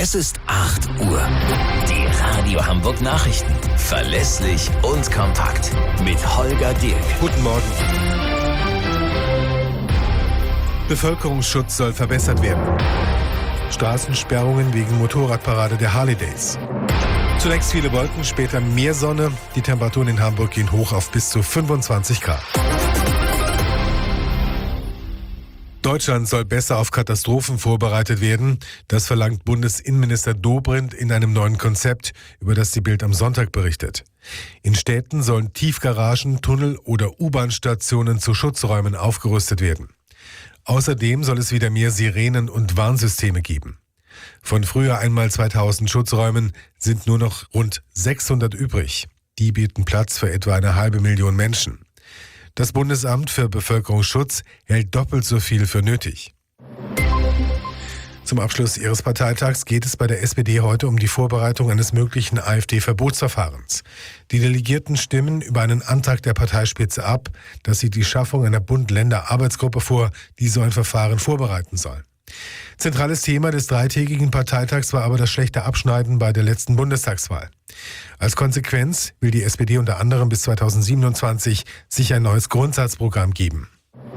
Es ist 8 Uhr. Die Radio Hamburg Nachrichten. Verlässlich und kompakt. Mit Holger Dirk. Guten Morgen. Bevölkerungsschutz soll verbessert werden. Straßensperrungen wegen Motorradparade der Harley Days. Zunächst viele Wolken, später mehr Sonne. Die Temperaturen in Hamburg gehen hoch auf bis zu 25 Grad. Deutschland soll besser auf Katastrophen vorbereitet werden. Das verlangt Bundesinnenminister Dobrindt in einem neuen Konzept, über das die Bild am Sonntag berichtet. In Städten sollen Tiefgaragen, Tunnel oder U-Bahn-Stationen zu Schutzräumen aufgerüstet werden. Außerdem soll es wieder mehr Sirenen und Warnsysteme geben. Von früher einmal 2000 Schutzräumen sind nur noch rund 600 übrig. Die bieten Platz für etwa 500.000 Menschen. Das Bundesamt für Bevölkerungsschutz hält doppelt so viel für nötig. Zum Abschluss ihres Parteitags geht es bei der SPD heute um die Vorbereitung eines möglichen AfD-Verbotsverfahrens. Die Delegierten stimmen über einen Antrag der Parteispitze ab, dass sie die Schaffung einer Bund-Länder-Arbeitsgruppe vor, die so ein Verfahren vorbereiten soll. Zentrales Thema des dreitägigen Parteitags war aber das schlechte Abschneiden bei der letzten Bundestagswahl. Als Konsequenz will die SPD unter anderem bis 2027 sich ein neues Grundsatzprogramm geben.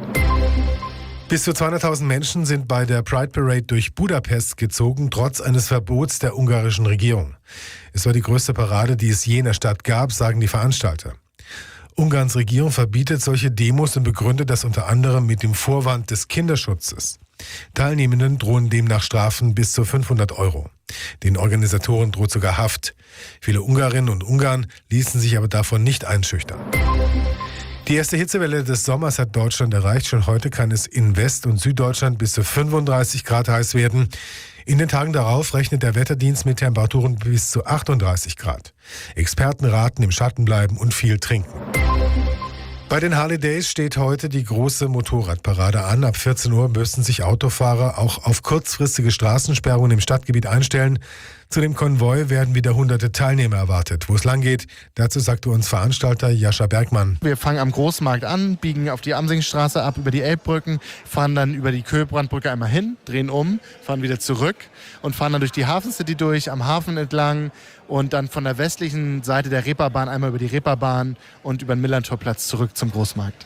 Bis zu 200.000 Menschen sind bei der Pride Parade durch Budapest gezogen, trotz eines Verbots der ungarischen Regierung. Es war die größte Parade, die es je in der Stadt gab, sagen die Veranstalter. Ungarns Regierung verbietet solche Demos und begründet das unter anderem mit dem Vorwand des Kinderschutzes. Teilnehmenden drohen demnach Strafen bis zu 500 €. Den Organisatoren droht sogar Haft. Viele Ungarinnen und Ungarn ließen sich aber davon nicht einschüchtern. Die erste Hitzewelle des Sommers hat Deutschland erreicht. Schon heute kann es in West- und Süddeutschland bis zu 35 Grad heiß werden. In den Tagen darauf rechnet der Wetterdienst mit Temperaturen bis zu 38 Grad. Experten raten im Schatten bleiben und viel trinken. Bei den Harley Days steht heute die große Motorradparade an. Ab 14 Uhr müssen sich Autofahrer auch auf kurzfristige Straßensperrungen im Stadtgebiet einstellen. Zu dem Konvoi werden wieder hunderte Teilnehmer erwartet. Wo es lang geht, dazu sagte uns Veranstalter Jascha Bergmann. Wir fangen am Großmarkt an, biegen auf die Amsingstraße ab, über die Elbbrücken, fahren dann über die Köhlbrandbrücke einmal hin, drehen um, fahren wieder zurück und fahren dann durch die Hafencity durch, am Hafen entlang und dann von der westlichen Seite der Reeperbahn einmal über die Reeperbahn und über den Millantorplatz zurück zum Großmarkt.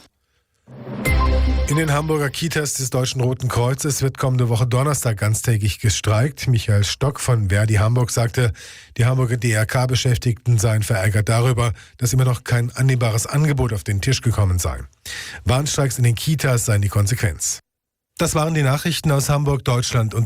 In den Hamburger Kitas des Deutschen Roten Kreuzes wird kommende Woche Donnerstag ganztägig gestreikt. Michael Stock von Verdi Hamburg sagte, die Hamburger DRK-Beschäftigten seien verärgert darüber, dass immer noch kein annehmbares Angebot auf den Tisch gekommen sei. Warnstreiks in den Kitas seien die Konsequenz. Das waren die Nachrichten aus Hamburg, Deutschland und